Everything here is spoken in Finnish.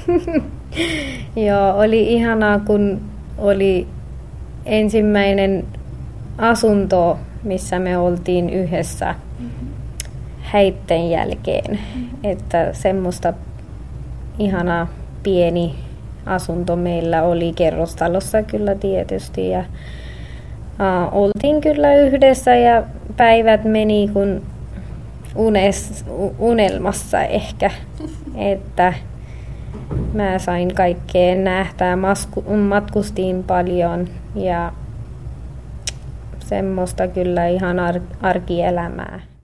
Joo, oli ihanaa, kun oli ensimmäinen asunto, missä me oltiin yhdessä häitten jälkeen. Että semmoista ihanaa pieni asunto meillä oli kerrostalossa kyllä tietysti. Ja oltiin kyllä yhdessä ja päivät meni kun unelmassa ehkä. Että mä sain kaikkea nähdä, matkustin paljon ja semmoista kyllä ihan arkielämää.